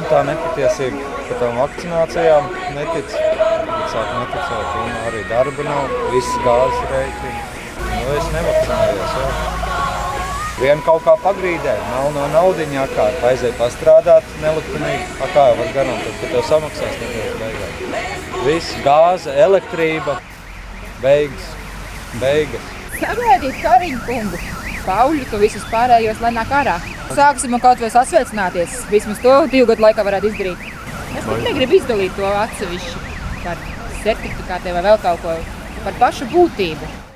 tā nepatiesība par tām vakcinācijām netic. Sāk neticēt, un arī darba nav, viss gāzes rēķini. Nu, es nevakcinējos, Vien kaut kā pagrīdē, nav no naudiņa atkārt, aiziet pastrādāt nelikumīgi. Kā jau var garantēt, ka tev samaksās nedēļas beigās. Viss, gāze, elektrība, beigas. Sagaidīt Kariņu kungu, Pauļu, ka visus pārējos lai nāk ārā. Sāksim kaut vai sasveicināties, vismaz to 2 gadu laikā varētu izdarīt. Es pat negribu izdalīt to atsevišķi par certifikātiem vai vēl kaut ko, par pašu būtību.